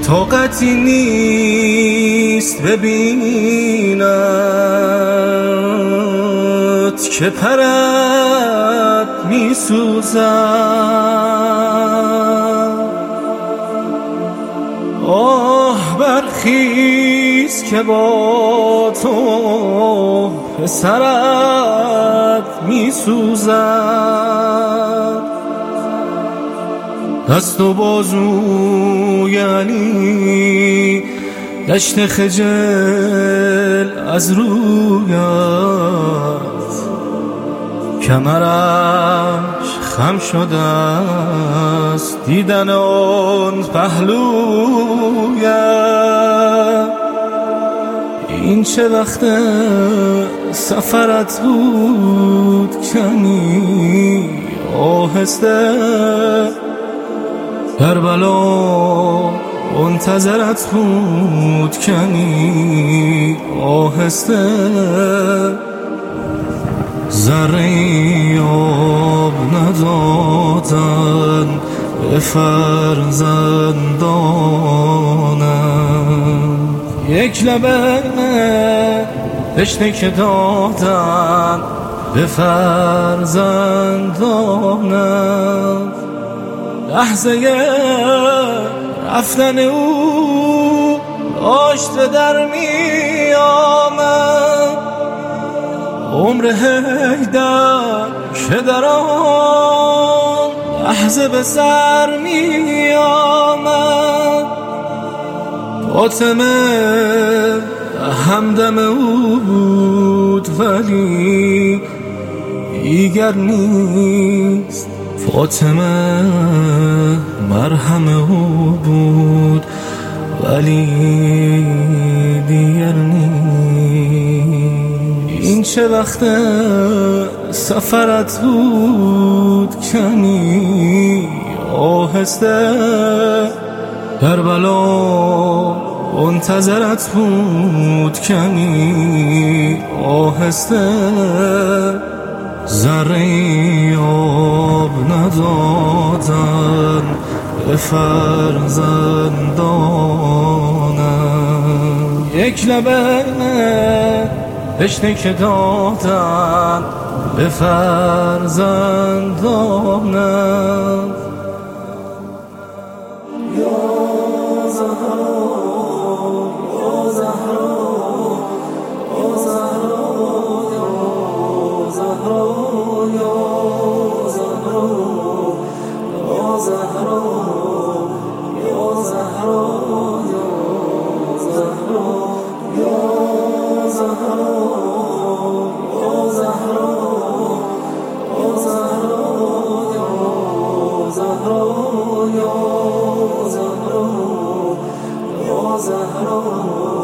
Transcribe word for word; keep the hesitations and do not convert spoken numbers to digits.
طاقتی نیست ببیند که پرت می سوزد. آه برخیز که با تو پسرت می سوزد. دست و بازو یعنی دشت خجل از رویت، کمرش خم شده است دیدن آن پهلویت. این چه وقت سفرت بود کمی آهسته، کربلا منتظرت بود کنی آهسته. ذره آب ندادن به فرزندانم، یک لبه تشنه که دادن به فرزندانم. لحظه رفتن او آشته در می آمد، عمر حیدر که در آن لحظه به سر می آمد. فاطمه همدم او بود ولی دیگر نیست. فاطمه مرهم او بود ولی دیگر نیست. این چه وقت سفرت بود کمی آهسته، کربلا منتظرت بود کمی آهسته. ذره آب ندادن به فرزندانم، یک لبه تشنه که دادن به فرزندانم. یا زهرا یا زهرا یا زهرا یا زهرا یا زهرا یا زهرا یا زهرا یا زهرا یا زهرا یا زهرا یا زهرا یا زهرا.